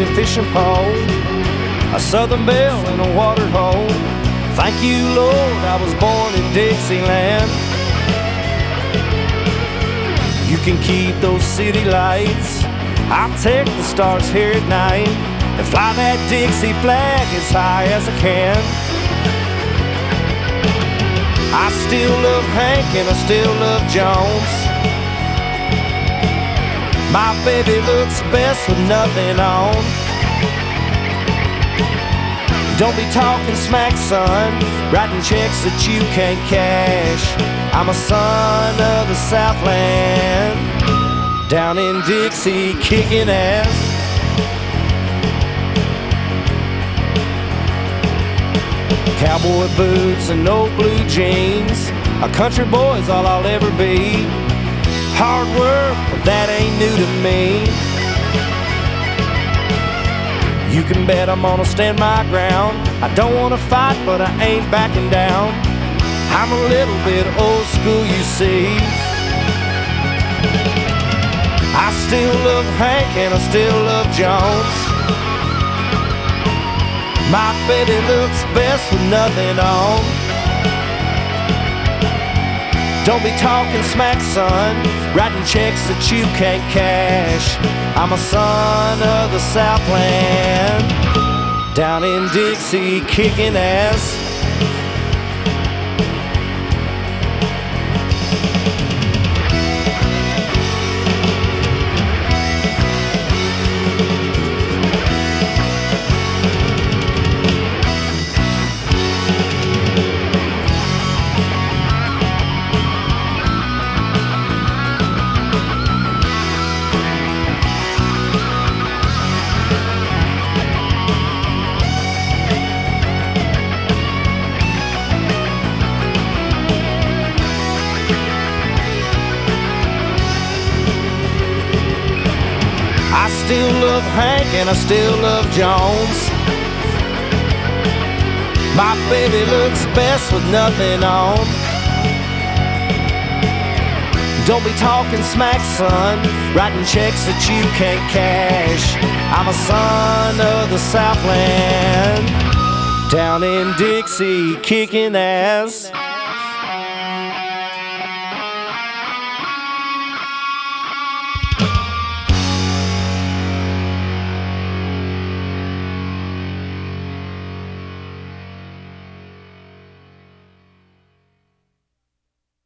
and fishing pole, a Southern belle and a water hole. Thank you, Lord, I was born in Dixieland. You can keep those city lights, I'll take the stars here at night and fly that Dixie flag as high as I can. I still love Hank and I still love Jones. My baby looks best with nothing on. Don't be talking smack, son, writing checks that you can't cash. I'm a son of the Southland, down in Dixie kicking ass. Cowboy boots and old blue jeans, a country boy's all I'll ever be. Hard work, but that ain't new to me. You can bet I'm gonna stand my ground. I don't wanna fight, but I ain't backing down. I'm a little bit old school, you see. I still love Hank and I still love Jones. My baby looks best with nothing on. Don't be talking smack, son, writing checks that you can't cash. I'm a son of the Southland, down in Dixie kicking ass. I still love Hank and I still love Jones. My baby looks best with nothing on. Don't be talking smack, son, writing checks that you can't cash. I'm a son of the Southland, down in Dixie kicking ass.